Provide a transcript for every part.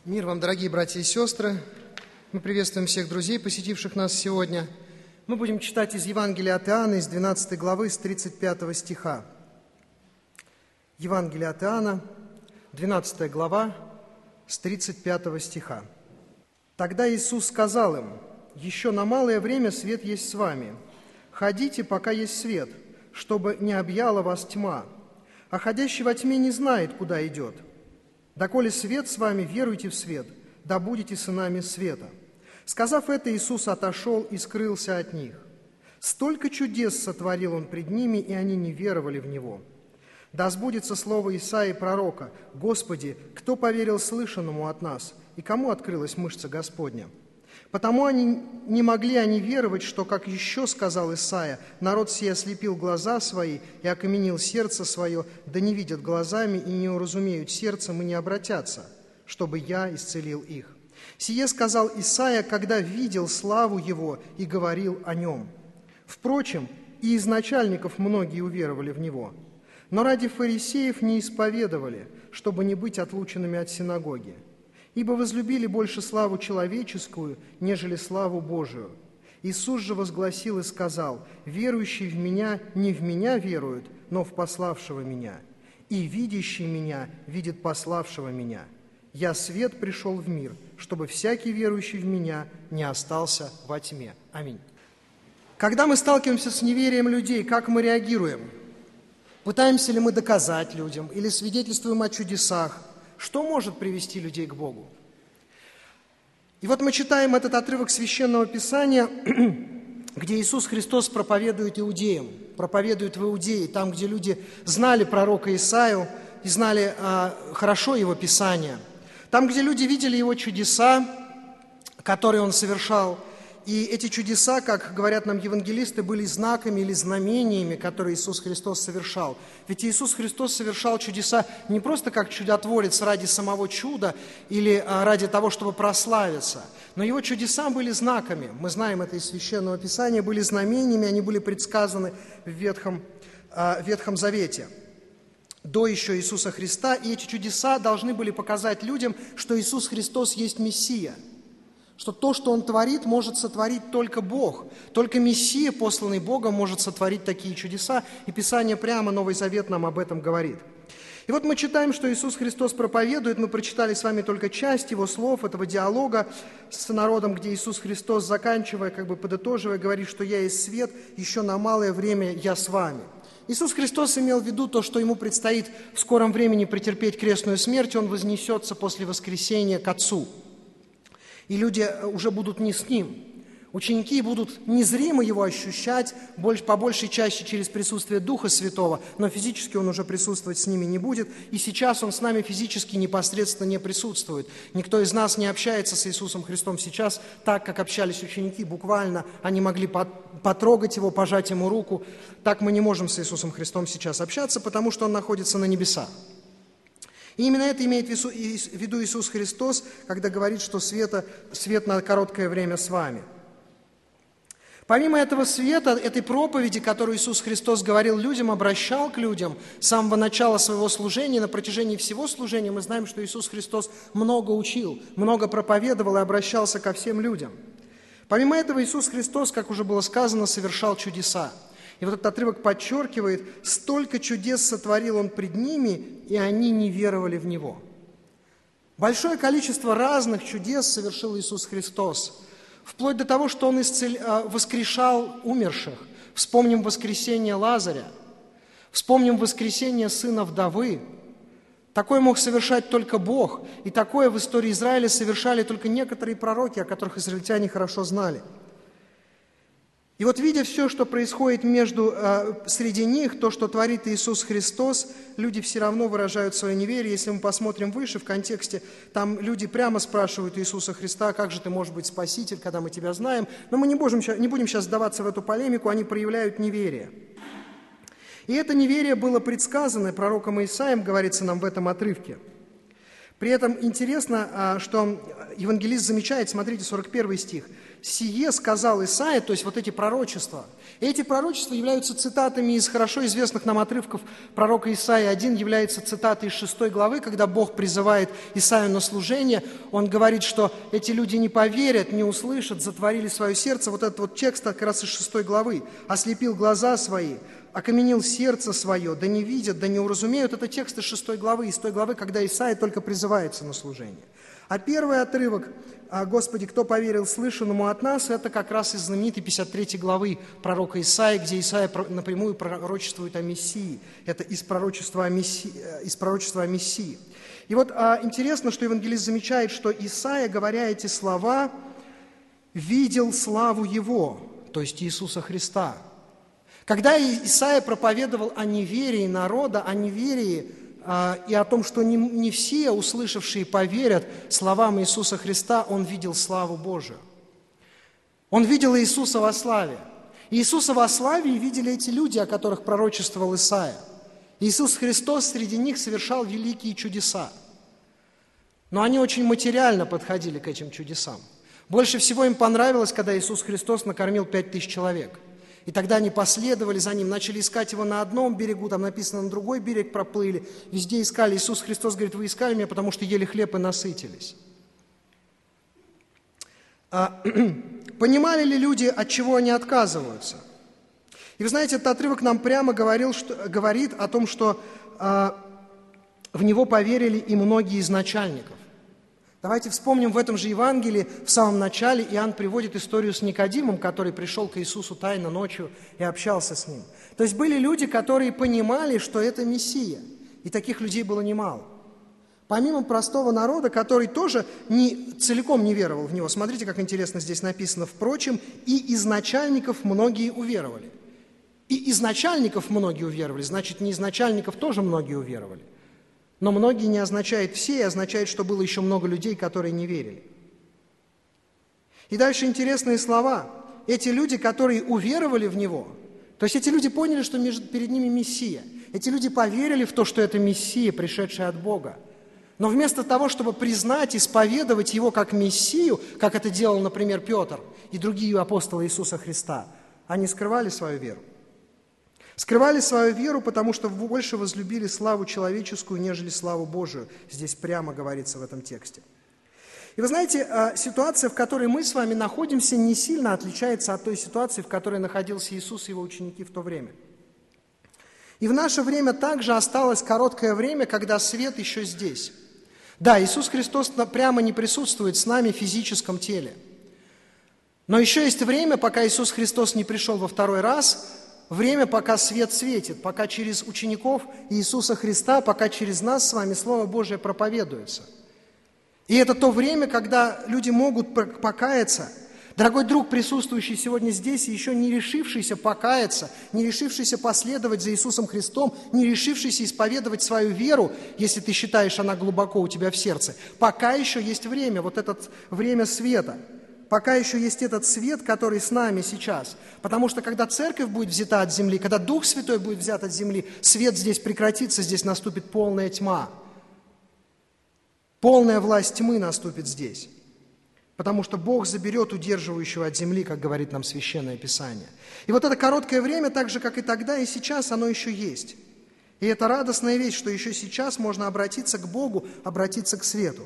Мир вам, дорогие братья и сестры! Мы приветствуем всех друзей, посетивших нас сегодня. Мы будем читать из Евангелия от Иоанна, из 12 главы, с 35 стиха. Евангелие от Иоанна, 12 глава, с 35 стиха. «Тогда Иисус сказал им: „Еще на малое время свет есть с вами. Ходите, пока есть свет, чтобы не объяла вас тьма. А ходящий во тьме не знает, куда идет. Доколе свет с вами, веруйте в свет, да будете сынами света“. Сказав это, Иисус отошел и скрылся от них. Столько чудес сотворил Он пред ними, и они не веровали в Него. Да сбудется слово Исаии пророка: „Господи, кто поверил слышанному от нас, и кому открылась мышца Господня?“ Потому не могли они веровать, что, как еще сказал Исаия: „Народ сей ослепил глаза свои и окаменил сердце свое, да не видят глазами и не уразумеют сердцем и не обратятся, чтобы я исцелил их“. Сие сказал Исаия, когда видел славу Его и говорил о Нем. Впрочем, и из начальников многие уверовали в Него. Но ради фарисеев не исповедовали, чтобы не быть отлученными от синагоги. Ибо возлюбили больше славу человеческую, нежели славу Божию. Иисус же возгласил и сказал: „Верующий в Меня не в Меня верует, но в пославшего Меня. И видящий Меня видит пославшего Меня. Я свет пришел в мир, чтобы всякий верующий в Меня не остался во тьме“. Аминь. Когда мы сталкиваемся с неверием людей, как мы реагируем? Пытаемся ли мы доказать людям или свидетельствуем о чудесах? Что может привести людей к Богу? И вот мы читаем этот отрывок Священного Писания, где Иисус Христос проповедует иудеям, проповедует в Иудее, там, где люди знали пророка Исаию и знали хорошо его Писание, там, где люди видели его чудеса, которые он совершал. И эти чудеса, как говорят нам евангелисты, были знаками или знамениями, которые Иисус Христос совершал. Ведь Иисус Христос совершал чудеса не просто как чудотворец ради самого чуда или ради того, чтобы прославиться, но Его чудеса были знаками. Мы знаем это из Священного Писания, были знамениями, они были предсказаны в Ветхом Завете, до еще Иисуса Христа. И эти чудеса должны были показать людям, что Иисус Христос есть Мессия, что то, что Он творит, может сотворить только Бог. Только Мессия, посланный Богом, может сотворить такие чудеса. И Писание прямо, Новый Завет нам об этом говорит. И вот мы читаем, что Иисус Христос проповедует. Мы прочитали с вами только часть Его слов, этого диалога с народом, где Иисус Христос, заканчивая, подытоживая, говорит, что «Я есть свет, еще на малое время Я с вами». Иисус Христос имел в виду то, что Ему предстоит в скором времени претерпеть крестную смерть. Он вознесется после воскресения к Отцу. И люди уже будут не с Ним. Ученики будут незримо Его ощущать, по большей части через присутствие Духа Святого, но физически Он уже присутствовать с ними не будет. И сейчас Он с нами физически непосредственно не присутствует. Никто из нас не общается с Иисусом Христом сейчас так, как общались ученики. Буквально они могли потрогать Его, пожать Ему руку. Так мы не можем с Иисусом Христом сейчас общаться, потому что Он находится на небесах. И именно это имеет в виду Иисус Христос, когда говорит, что свет на короткое время с вами. Помимо этого света, этой проповеди, которую Иисус Христос говорил людям, обращал к людям с самого начала своего служения, на протяжении всего служения, мы знаем, что Иисус Христос много учил, много проповедовал и обращался ко всем людям. Помимо этого, Иисус Христос, как уже было сказано, совершал чудеса. И вот этот отрывок подчеркивает: столько чудес сотворил Он пред ними, и они не веровали в Него. Большое количество разных чудес совершил Иисус Христос, вплоть до того, что Он воскрешал умерших. Вспомним воскресение Лазаря, вспомним воскресение сына вдовы. Такое мог совершать только Бог, и такое в истории Израиля совершали только некоторые пророки, о которых израильтяне хорошо знали. И вот, видя все, что происходит среди них, то, что творит Иисус Христос, люди все равно выражают свое неверие. Если мы посмотрим выше, в контексте, там люди прямо спрашивают Иисуса Христа: «Как же Ты можешь быть Спаситель, когда мы Тебя знаем?» Но мы не будем сейчас сдаваться в эту полемику, они проявляют неверие. И это неверие было предсказано пророком Исаием, говорится нам в этом отрывке. При этом интересно, что евангелист замечает, смотрите, 41 стих. «Сие сказал Исаия», то есть вот эти пророчества. Эти пророчества являются цитатами из хорошо известных нам отрывков пророка Исаии. Один является цитатой из 6 главы, когда Бог призывает Исаию на служение. Он говорит, что эти люди не поверят, не услышат, затворили свое сердце. Вот этот вот текст как раз из 6 главы. «Ослепил глаза свои, окаменил сердце свое, да не видят, да не уразумеют». Это текст из 6 главы, из той главы, когда Исаия только призывается на служение. А первый отрывок «Господи, кто поверил слышанному от нас?» это как раз из знаменитой 53 главы пророка Исаии, где Исаия напрямую пророчествует о Мессии. Это из пророчества о Мессии. И вот интересно, что евангелист замечает, что Исаия, говоря эти слова, видел славу Его, то есть Иисуса Христа. Когда Исаия проповедовал о неверии народа, о неверии и о том, что не все услышавшие поверят словам Иисуса Христа, он видел славу Божию. Он видел Иисуса во славе. Иисуса во славе видели эти люди, о которых пророчествовал Исаия. Иисус Христос среди них совершал великие чудеса. Но они очень материально подходили к этим чудесам. Больше всего им понравилось, когда Иисус Христос накормил 5000 человек. И тогда они последовали за Ним, начали искать Его на одном берегу, там написано, на другой берег проплыли, везде искали. Иисус Христос говорит: вы искали Меня, потому что ели хлеб и насытились. Понимали ли люди, от чего они отказываются? И вы знаете, этот отрывок нам прямо говорит о том, что в Него поверили и многие из начальников. Давайте вспомним в этом же Евангелии, в самом начале Иоанн приводит историю с Никодимом, который пришел к Иисусу тайно ночью и общался с Ним. То есть были люди, которые понимали, что это Мессия, и таких людей было немало. Помимо простого народа, который тоже целиком не веровал в Него. Смотрите, как интересно здесь написано. Впрочем, и из начальников многие уверовали. И из начальников многие уверовали, значит, не из начальников тоже многие уверовали. Но многие не означает все, и означает, что было еще много людей, которые не верили. И дальше интересные слова. Эти люди, которые уверовали в Него, то есть эти люди поняли, что перед ними Мессия. Эти люди поверили в то, что это Мессия, пришедшая от Бога. Но вместо того, чтобы признать, исповедовать Его как Мессию, как это делал, например, Петр и другие апостолы Иисуса Христа, они скрывали свою веру. Скрывали свою веру, потому что больше возлюбили славу человеческую, нежели славу Божию. Здесь прямо говорится в этом тексте. И вы знаете, ситуация, в которой мы с вами находимся, не сильно отличается от той ситуации, в которой находился Иисус и Его ученики в то время. И в наше время также осталось короткое время, когда свет еще здесь. Да, Иисус Христос прямо не присутствует с нами в физическом теле. Но еще есть время, пока Иисус Христос не пришел во второй раз, время, пока свет светит, пока через учеников Иисуса Христа, пока через нас с вами Слово Божие проповедуется. И это то время, когда люди могут покаяться. Дорогой друг, присутствующий сегодня здесь и еще не решившийся покаяться, не решившийся последовать за Иисусом Христом, не решившийся исповедовать свою веру, если ты считаешь, она глубоко у тебя в сердце, пока еще есть время, вот это время света. Пока еще есть этот свет, который с нами сейчас. Потому что когда церковь будет взята от земли, когда Дух Святой будет взят от земли, свет здесь прекратится, здесь наступит полная тьма. Полная власть тьмы наступит здесь. Потому что Бог заберет удерживающего от земли, как говорит нам Священное Писание. И вот это короткое время, так же, как и тогда, и сейчас, оно еще есть. И это радостная вещь, что еще сейчас можно обратиться к Богу, обратиться к свету.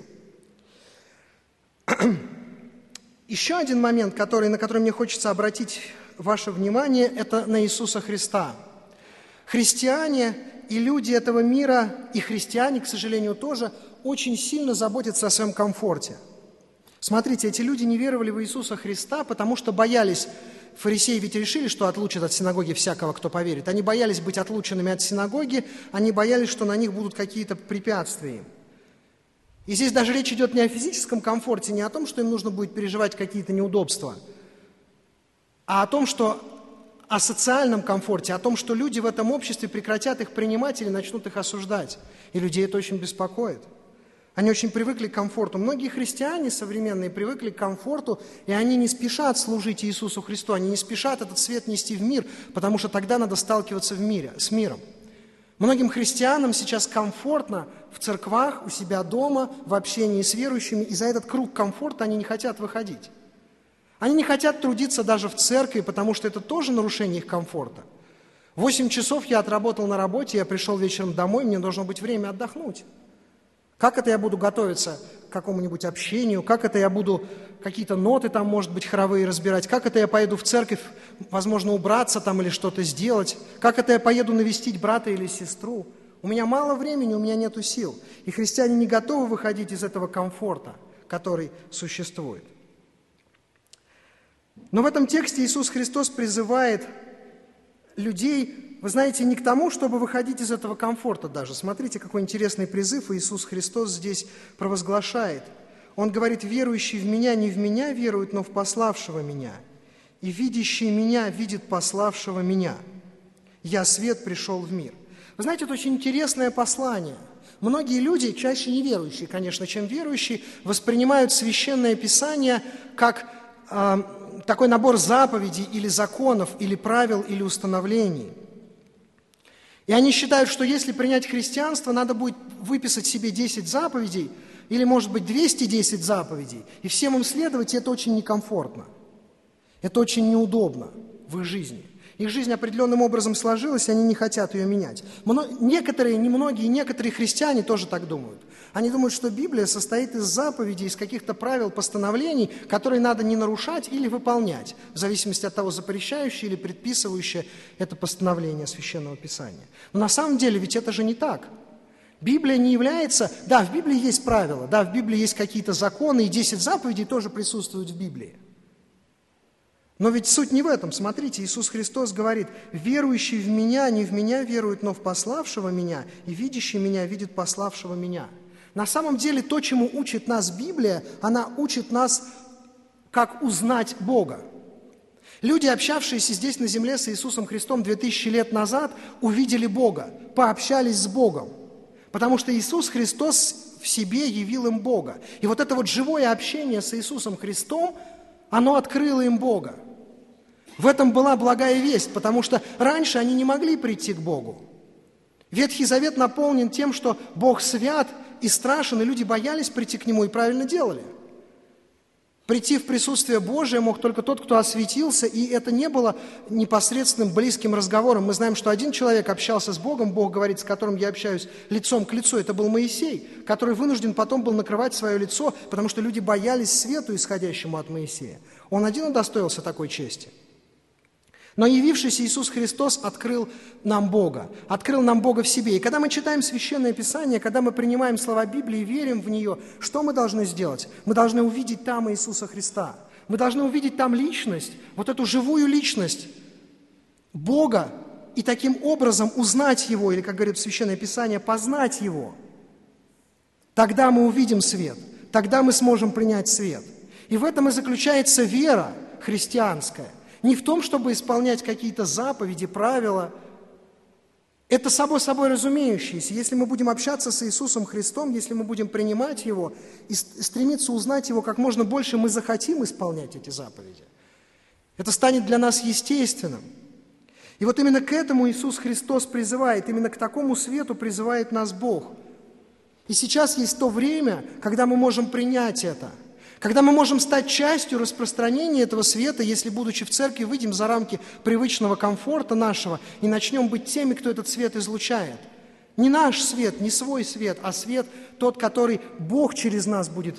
Еще один момент, на который мне хочется обратить ваше внимание, это на Иисуса Христа. Христиане и люди этого мира, и христиане, к сожалению, тоже очень сильно заботятся о своем комфорте. Смотрите, эти люди не веровали в Иисуса Христа, потому что боялись, фарисеи ведь решили, что отлучат от синагоги всякого, кто поверит. Они боялись быть отлученными от синагоги, они боялись, что на них будут какие-то препятствия. И здесь даже речь идет не о физическом комфорте, не о том, что им нужно будет переживать какие-то неудобства, а о социальном комфорте, о том, что люди в этом обществе прекратят их принимать или начнут их осуждать. И людей это очень беспокоит. Они очень привыкли к комфорту. Многие христиане современные привыкли к комфорту, и они не спешат служить Иисусу Христу, они не спешат этот свет нести в мир, потому что тогда надо сталкиваться с миром. Многим христианам сейчас комфортно в церквах, у себя дома, в общении с верующими, и за этот круг комфорта они не хотят выходить. Они не хотят трудиться даже в церкви, потому что это тоже нарушение их комфорта. 8 часов я отработал на работе, я пришел вечером домой, мне должно быть время отдохнуть. Как это я буду готовиться к какому-нибудь общению? Как это я буду какие-то ноты там, может быть, хоровые разбирать? Как это я поеду в церковь, возможно, убраться там или что-то сделать? Как это я поеду навестить брата или сестру? У меня мало времени, у меня нету сил. И христиане не готовы выходить из этого комфорта, который существует. Но в этом тексте Иисус Христос призывает людей, вы знаете, не к тому, чтобы выходить из этого комфорта даже. Смотрите, какой интересный призыв Иисус Христос здесь провозглашает. Он говорит: «Верующий в Меня не в Меня верует, но в пославшего Меня. И видящий Меня видит пославшего Меня. Я свет пришел в мир». Вы знаете, это очень интересное послание. Многие люди, чаще неверующие, конечно, чем верующие, воспринимают Священное Писание как такой набор заповедей или законов, или правил, или установлений. И они считают, что если принять христианство, надо будет выписать себе 10 заповедей, или, может быть, 210 заповедей, и всем им следовать, и это очень некомфортно. Это очень неудобно в их жизни. Их жизнь определенным образом сложилась, и они не хотят ее менять. Некоторые, немногие, некоторые христиане тоже так думают. Они думают, что Библия состоит из заповедей, из каких-то правил, постановлений, которые надо не нарушать или выполнять, в зависимости от того, запрещающее или предписывающее это постановление Священного Писания. Но на самом деле ведь это же не так. Библия не является... Да, в Библии есть правила, да, в Библии есть какие-то законы, и 10 заповедей тоже присутствуют в Библии. Но ведь суть не в этом. Смотрите, Иисус Христос говорит: «Верующий в Меня не в Меня верует, но в пославшего Меня, и видящий Меня видит пославшего Меня». На самом деле то, чему учит нас Библия, она учит нас, как узнать Бога. Люди, общавшиеся здесь на земле с Иисусом Христом 2000 лет назад, увидели Бога, пообщались с Богом, потому что Иисус Христос в себе явил им Бога. И вот это вот живое общение с Иисусом Христом, оно открыло им Бога. В этом была благая весть, потому что раньше они не могли прийти к Богу. Ветхий Завет наполнен тем, что Бог свят и страшен, и люди боялись прийти к Нему и правильно делали. Прийти в присутствие Божие мог только тот, кто осветился, и это не было непосредственным близким разговором. Мы знаем, что один человек общался с Богом, Бог говорит, с которым я общаюсь лицом к лицу, это был Моисей, который вынужден потом был накрывать свое лицо, потому что люди боялись свету, исходящему от Моисея. Он один удостоился такой чести. Но явившийся Иисус Христос открыл нам Бога в себе. И когда мы читаем Священное Писание, когда мы принимаем слова Библии и верим в нее, что мы должны сделать? Мы должны увидеть там Иисуса Христа. Мы должны увидеть там личность, вот эту живую личность Бога, и таким образом узнать Его, или, как говорит Священное Писание, познать Его. Тогда мы увидим свет, тогда мы сможем принять свет. И в этом и заключается вера христианская. Не в том, чтобы исполнять какие-то заповеди, правила. Это само собой разумеющееся. Если мы будем общаться с Иисусом Христом, если мы будем принимать Его и стремиться узнать Его как можно больше, мы захотим исполнять эти заповеди. Это станет для нас естественным. И вот именно к этому Иисус Христос призывает, именно к такому свету призывает нас Бог. И сейчас есть то время, когда мы можем принять это. Когда мы можем стать частью распространения этого света, если, будучи в церкви, выйдем за рамки привычного комфорта нашего и начнем быть теми, кто этот свет излучает. Не наш свет, не свой свет, а свет тот, которым Бог через нас будет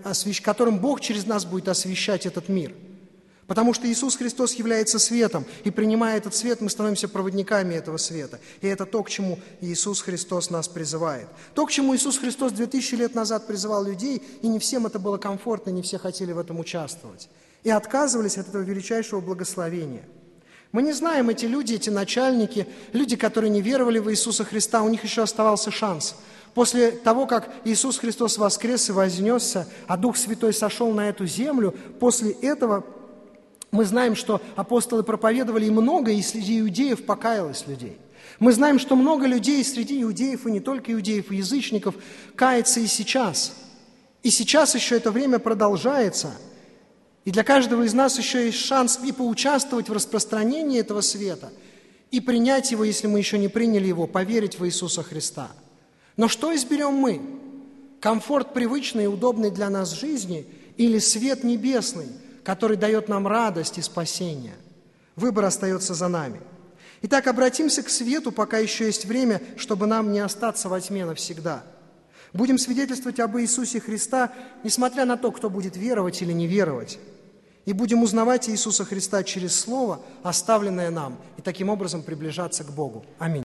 освещать этот мир. Потому что Иисус Христос является светом, и принимая этот свет, мы становимся проводниками этого света. И это то, к чему Иисус Христос нас призывает. То, к чему Иисус Христос 2000 лет назад призывал людей, и не всем это было комфортно, не все хотели в этом участвовать. И отказывались от этого величайшего благословения. Мы не знаем, эти люди, эти начальники, люди, которые не веровали в Иисуса Христа, у них еще оставался шанс. После того, как Иисус Христос воскрес и вознесся, а Дух Святой сошел на эту землю, после этого мы знаем, что апостолы проповедовали, и много и среди иудеев покаялось людей. Мы знаем, что много людей среди иудеев, и не только иудеев, и язычников, кается и сейчас. И сейчас еще это время продолжается. И для каждого из нас еще есть шанс и поучаствовать в распространении этого света, и принять его, если мы еще не приняли его, поверить в Иисуса Христа. Но что изберем мы? Комфорт привычной и удобной для нас жизни или свет небесный, который дает нам радость и спасение. Выбор остается за нами. Итак, обратимся к свету, пока еще есть время, чтобы нам не остаться во тьме навсегда. Будем свидетельствовать об Иисусе Христа, несмотря на то, кто будет веровать или не веровать. И будем узнавать Иисуса Христа через Слово, оставленное нам, и таким образом приближаться к Богу. Аминь.